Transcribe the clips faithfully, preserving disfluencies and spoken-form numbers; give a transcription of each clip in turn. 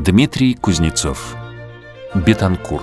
Дмитрий Кузнецов. Бетанкур.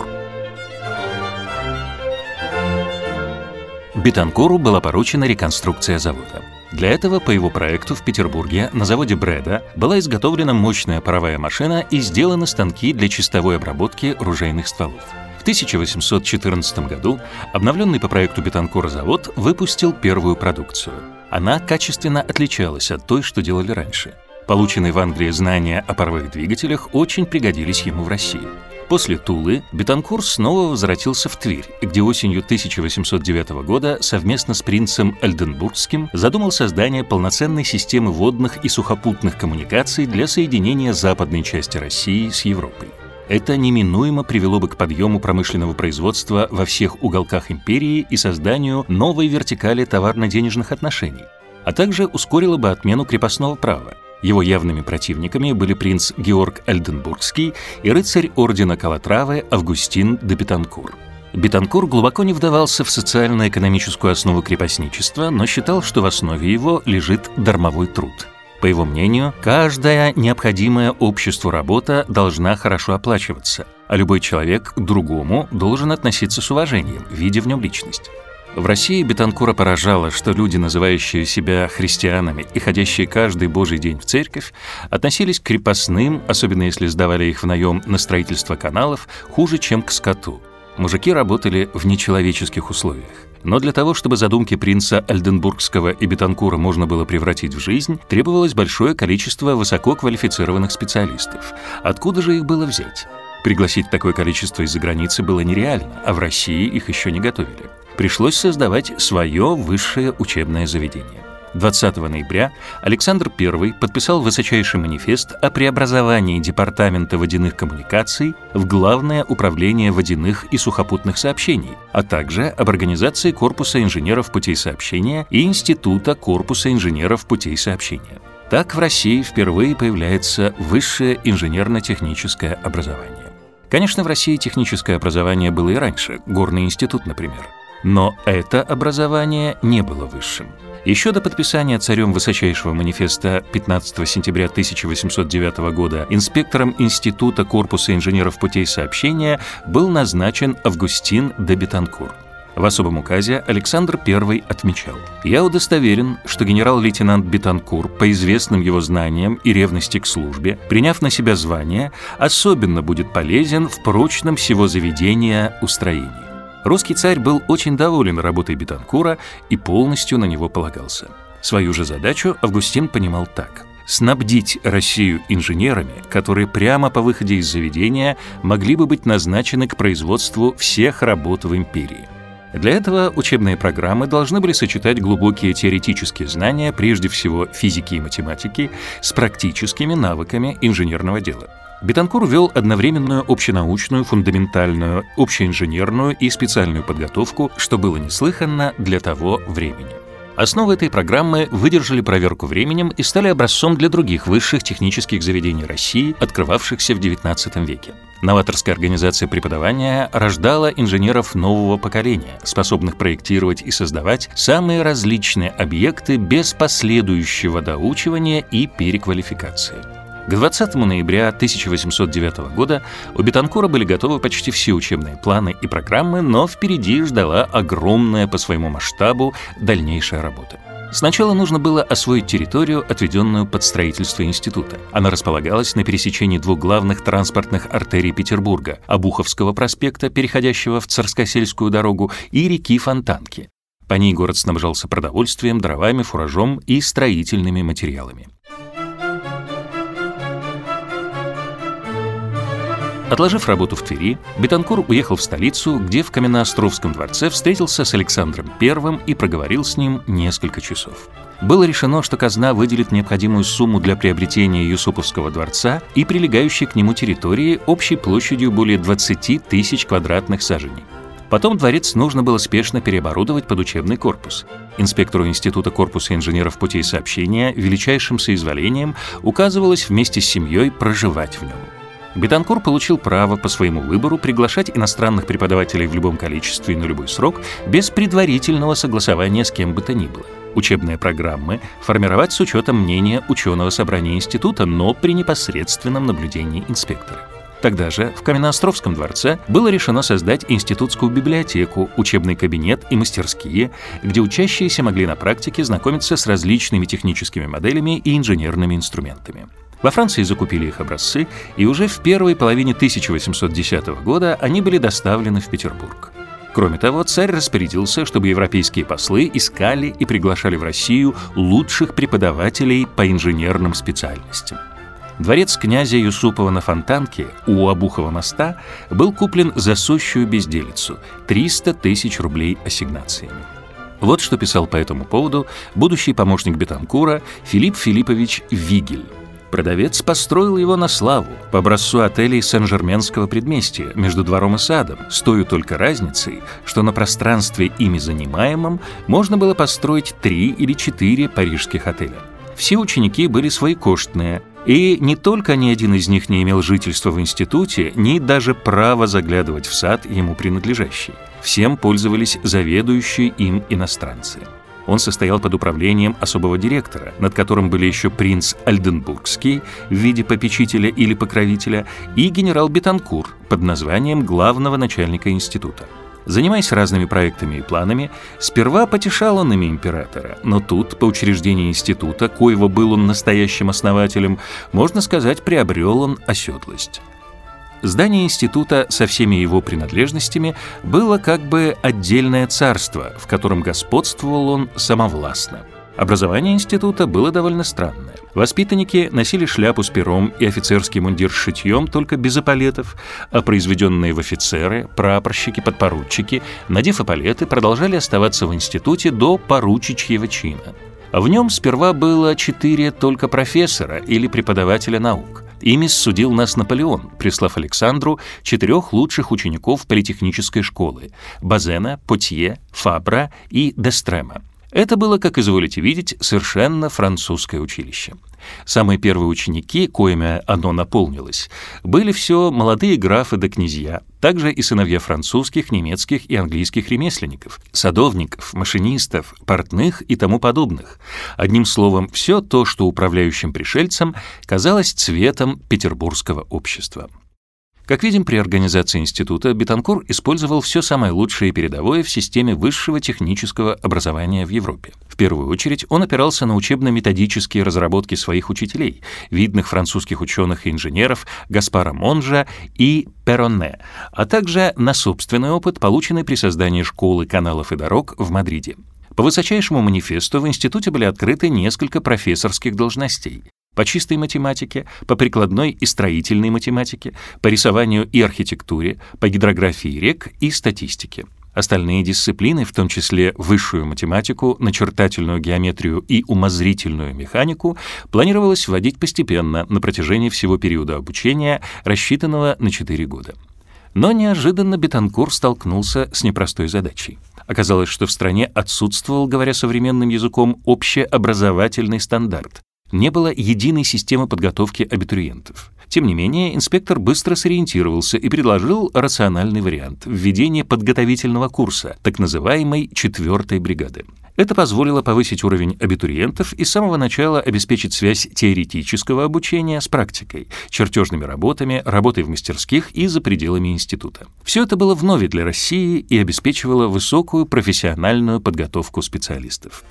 Бетанкуру была поручена реконструкция завода. Для этого по его проекту в Петербурге на заводе Бреда была изготовлена мощная паровая машина и сделаны станки для чистовой обработки ружейных стволов. В тысяча восемьсот четырнадцатом году обновленный по проекту Бетанкура завод выпустил первую продукцию. Она качественно отличалась от той, что делали раньше. Полученные в Англии знания о паровых двигателях очень пригодились ему в России. После Тулы Бетанкур снова возвратился в Тверь, где осенью тысяча восемьсот девятого года совместно с принцем Ольденбургским задумал создание полноценной системы водных и сухопутных коммуникаций для соединения западной части России с Европой. Это неминуемо привело бы к подъему промышленного производства во всех уголках империи и созданию новой вертикали товарно-денежных отношений, а также ускорило бы отмену крепостного права. Его явными противниками были принц Георг Ольденбургский и рыцарь ордена Калатравы Августин де Бетанкур. Бетанкур глубоко не вдавался в социально-экономическую основу крепостничества, но считал, что в основе его лежит дармовой труд. По его мнению, каждая необходимая обществу работа должна хорошо оплачиваться, а любой человек к другому должен относиться с уважением, видя в нем личность. В России Бетанкура поражало, что люди, называющие себя христианами и ходящие каждый божий день в церковь, относились к крепостным, особенно если сдавали их в наем на строительство каналов, хуже, чем к скоту. Мужики работали в нечеловеческих условиях. Но для того, чтобы задумки принца Ольденбургского и Бетанкура можно было превратить в жизнь, требовалось большое количество высококвалифицированных специалистов. Откуда же их было взять? Пригласить такое количество из-за границы было нереально, а в России их еще не готовили. Пришлось создавать свое высшее учебное заведение. двадцатого ноября Александр Первый подписал высочайший манифест о преобразовании Департамента водяных коммуникаций в Главное управление водяных и сухопутных сообщений, а также об организации Корпуса инженеров путей сообщения и Института Корпуса инженеров путей сообщения. Так в России впервые появляется высшее инженерно-техническое образование. Конечно, в России техническое образование было и раньше, Горный институт, например. Но это образование не было высшим. Еще до подписания царем высочайшего манифеста пятнадцатого сентября тысяча восемьсот девятого года инспектором Института Корпуса инженеров путей сообщения был назначен Августин де Бетанкур. В особом указе Александр Первый отмечал: «Я удостоверен, что генерал-лейтенант Бетанкур, по известным его знаниям и ревности к службе, приняв на себя звание, особенно будет полезен в прочном сего заведения устроении». Русский царь был очень доволен работой Бетанкура и полностью на него полагался. Свою же задачу Августин понимал так: снабдить Россию инженерами, которые прямо по выходе из заведения могли бы быть назначены к производству всех работ в империи. Для этого учебные программы должны были сочетать глубокие теоретические знания, прежде всего физики и математики, с практическими навыками инженерного дела. Бетанкур вел одновременную общенаучную, фундаментальную, общеинженерную и специальную подготовку, что было неслыханно для того времени. Основы этой программы выдержали проверку временем и стали образцом для других высших технических заведений России, открывавшихся в девятнадцатом веке. Новаторская организация преподавания рождала инженеров нового поколения, способных проектировать и создавать самые различные объекты без последующего доучивания и переквалификации. К двадцатому ноября тысяча восемьсот девятого года у Бетанкура были готовы почти все учебные планы и программы, но впереди ждала огромная по своему масштабу дальнейшая работа. Сначала нужно было освоить территорию, отведенную под строительство института. Она располагалась на пересечении двух главных транспортных артерий Петербурга – Обуховского проспекта, переходящего в Царскосельскую дорогу, и реки Фонтанки. По ней город снабжался продовольствием, дровами, фуражом и строительными материалами. Отложив работу в Твери, Бетанкур уехал в столицу, где в Каменноостровском дворце встретился с Александром Первым и проговорил с ним несколько часов. Было решено, что казна выделит необходимую сумму для приобретения Юсуповского дворца и прилегающей к нему территории общей площадью более двадцати тысяч квадратных саженей. Потом дворец нужно было спешно переоборудовать под учебный корпус. Инспектору Института Корпуса инженеров путей сообщения величайшим соизволением указывалось вместе с семьей проживать в нем. Бетанкур получил право по своему выбору приглашать иностранных преподавателей в любом количестве и на любой срок без предварительного согласования с кем бы то ни было. Учебные программы формировать с учетом мнения ученого собрания института, но при непосредственном наблюдении инспектора. Тогда же в Каменноостровском дворце было решено создать институтскую библиотеку, учебный кабинет и мастерские, где учащиеся могли на практике знакомиться с различными техническими моделями и инженерными инструментами. Во Франции закупили их образцы, и уже в первой половине тысяча восемьсот десятого года они были доставлены в Петербург. Кроме того, царь распорядился, чтобы европейские послы искали и приглашали в Россию лучших преподавателей по инженерным специальностям. Дворец князя Юсупова на Фонтанке у Обухова моста был куплен за сущую безделицу – триста тысяч рублей ассигнациями. Вот что писал по этому поводу будущий помощник Бетанкура Филипп Филиппович Вигель. Продавец построил его на славу, по образцу отелей Сен-Жерменского предместья, между двором и садом, с той только разницей, что на пространстве ими занимаемом можно было построить три или четыре парижских отеля. Все ученики были своекоштные, и не только ни один из них не имел жительства в институте, ни даже права заглядывать в сад ему принадлежащий. Всем пользовались заведующие им иностранцы. Он состоял под управлением особого директора, над которым были еще принц Альденбургский в виде попечителя или покровителя и генерал Бетанкур под названием главного начальника института. Занимаясь разными проектами и планами, сперва потешал он ими императора, но тут, по учреждении института, коего был он настоящим основателем, можно сказать, приобрел он оседлость. Здание института со всеми его принадлежностями было как бы отдельное царство, в котором господствовал он самовластно. Образование института было довольно странное. Воспитанники носили шляпу с пером и офицерский мундир с шитьем только без эполетов, а произведенные в офицеры, прапорщики, подпоручики, надев эполеты, продолжали оставаться в институте до поручичьего чина. В нем сперва было четыре только профессора или преподавателя наук. Ими судил нас Наполеон, прислав Александру четырех лучших учеников политехнической школы – Базена, Потье, Фабра и Дестрема. Это было, как изволите видеть, совершенно французское училище. Самые первые ученики, коими оно наполнилось, были все молодые графы да князья, также и сыновья французских, немецких и английских ремесленников, садовников, машинистов, портных и тому подобных. Одним словом, все то, что управляющим пришельцам казалось цветом петербургского общества. Как видим, при организации института Бетанкур использовал все самое лучшее и передовое в системе высшего технического образования в Европе. В первую очередь он опирался на учебно-методические разработки своих учителей, видных французских ученых и инженеров Гаспара Монжа и Перронне, а также на собственный опыт, полученный при создании школы каналов и дорог в Мадриде. По высочайшему манифесту в институте были открыты несколько профессорских должностей. По чистой математике, по прикладной и строительной математике, по рисованию и архитектуре, по гидрографии рек и статистике. Остальные дисциплины, в том числе высшую математику, начертательную геометрию и умозрительную механику, планировалось вводить постепенно на протяжении всего периода обучения, рассчитанного на четыре года. Но неожиданно Бетанкур столкнулся с непростой задачей. Оказалось, что в стране отсутствовал, говоря современным языком, общеобразовательный стандарт. Не было единой системы подготовки абитуриентов. Тем не менее, инспектор быстро сориентировался и предложил рациональный вариант – введение подготовительного курса, так называемой четвертой бригады. Это позволило повысить уровень абитуриентов и с самого начала обеспечить связь теоретического обучения с практикой, чертежными работами, работой в мастерских и за пределами института. Все это было вновь для России и обеспечивало высокую профессиональную подготовку специалистов.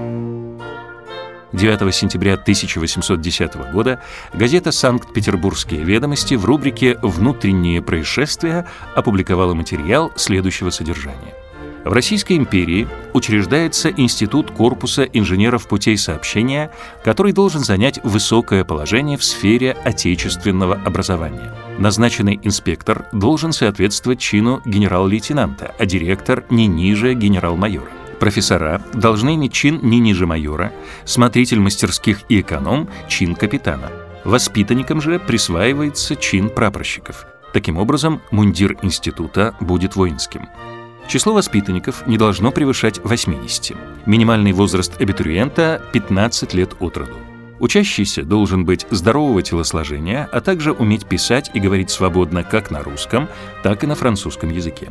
девятого сентября тысяча восемьсот десятого года газета «Санкт-Петербургские ведомости» в рубрике «Внутренние происшествия» опубликовала материал следующего содержания. В Российской империи учреждается Институт корпуса инженеров путей сообщения, который должен занять высокое положение в сфере отечественного образования. Назначенный инспектор должен соответствовать чину генерал-лейтенанта, а директор не ниже генерал-майора. Профессора должны иметь чин не ниже майора, смотритель мастерских и эконом – чин капитана. Воспитанникам же присваивается чин прапорщиков. Таким образом, мундир института будет воинским. Число воспитанников не должно превышать восьмидесяти. Минимальный возраст абитуриента – пятнадцать лет от роду. Учащийся должен быть здорового телосложения, а также уметь писать и говорить свободно как на русском, так и на французском языке.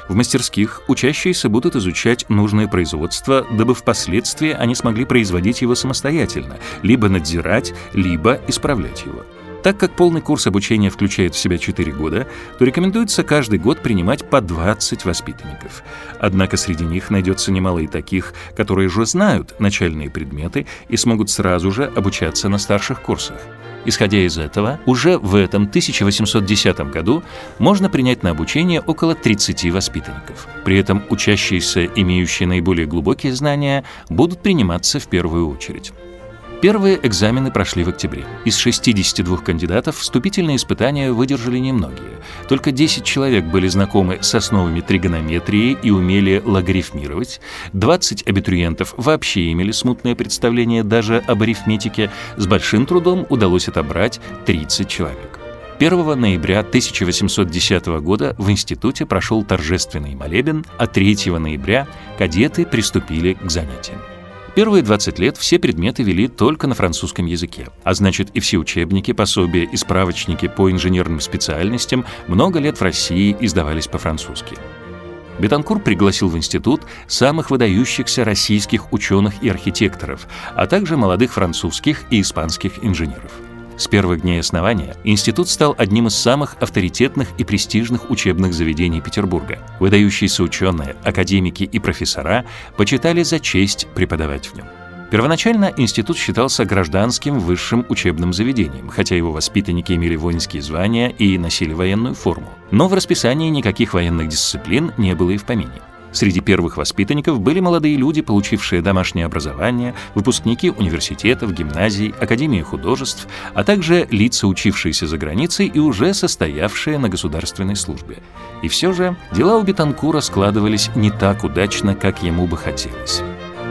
В мастерских учащиеся будут изучать нужное производство, дабы впоследствии они смогли производить его самостоятельно, либо надзирать, либо исправлять его. Так как полный курс обучения включает в себя четыре года, то рекомендуется каждый год принимать по двадцать воспитанников. Однако среди них найдется немало и таких, которые уже знают начальные предметы и смогут сразу же обучаться на старших курсах. Исходя из этого, уже в этом тысяча восемьсот десятом году можно принять на обучение около тридцати воспитанников. При этом учащиеся, имеющие наиболее глубокие знания, будут приниматься в первую очередь. Первые экзамены прошли в октябре. Из шестидесяти двух кандидатов вступительные испытания выдержали немногие. Только десять человек были знакомы с основами тригонометрии и умели логарифмировать. двадцать абитуриентов вообще имели смутное представление даже об арифметике. С большим трудом удалось отобрать тридцать человек. первого ноября тысяча восемьсот десятого года в институте прошел торжественный молебен, а третьего ноября кадеты приступили к занятиям. Первые двадцать лет все предметы вели только на французском языке, а значит и все учебники, пособия и справочники по инженерным специальностям много лет в России издавались по-французски. Бетанкур пригласил в институт самых выдающихся российских ученых и архитекторов, а также молодых французских и испанских инженеров. С первых дней основания институт стал одним из самых авторитетных и престижных учебных заведений Петербурга. Выдающиеся ученые, академики и профессора почитали за честь преподавать в нем. Первоначально институт считался гражданским высшим учебным заведением, хотя его воспитанники имели воинские звания и носили военную форму. Но в расписании никаких военных дисциплин не было и в помине. Среди первых воспитанников были молодые люди, получившие домашнее образование, выпускники университетов, гимназий, академии художеств, а также лица, учившиеся за границей и уже состоявшие на государственной службе. И все же дела у Бетанкура складывались не так удачно, как ему бы хотелось.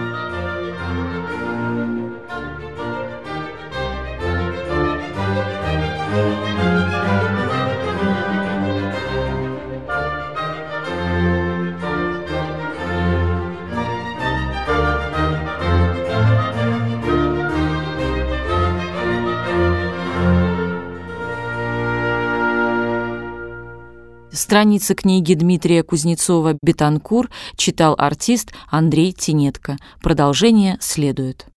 Страницы книги Дмитрия Кузнецова «Бетанкур» читал артист Андрей Тинетко. Продолжение следует.